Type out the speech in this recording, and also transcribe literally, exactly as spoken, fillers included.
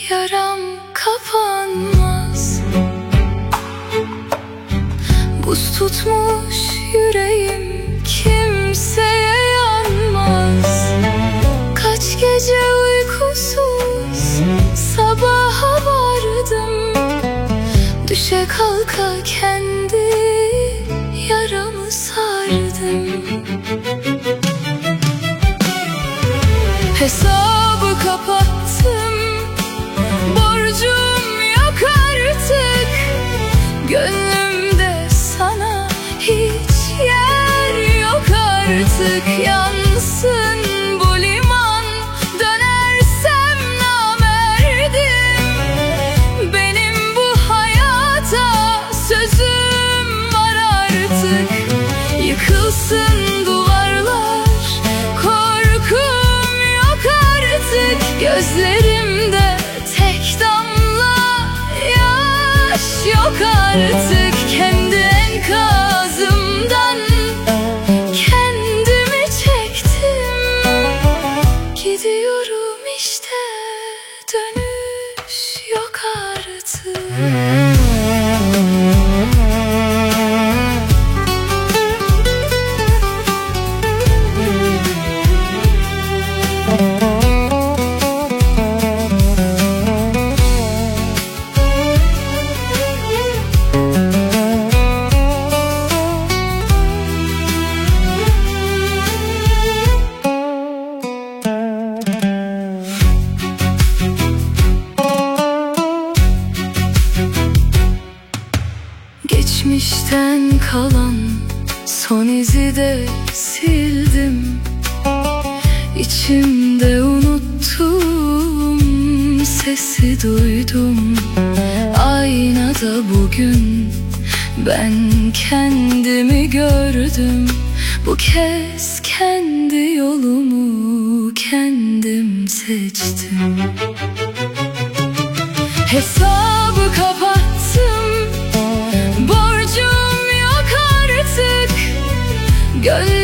yaram kapanmaz. Buz tutmuş yüreğim kimseye yanmaz. Kaç gece uykusuz sabaha vardım. Düşe kalka kendi yaramı sardım. Hesabı kapattım, borcum yok artık. Gönlümde sana hiç yer yok artık. Yansın bu liman, dönersem namerdim. Benim bu hayata sözüm var artık. Yıkılsın duvarlar, korkum yok artık. Gözlerimde tek damla yaş yok artık. Kendi enkazımdan kendimi çektim. Gidiyorum işte, dönüş yok artık. Geçmişten kalan son izi de sildim. İçimde unuttum, sesi duydum. Aynada bugün ben kendimi gördüm. Bu kez kendi yolumu kendim seçtim. Hesabı kapattım, borcum yok artık. Gönlüm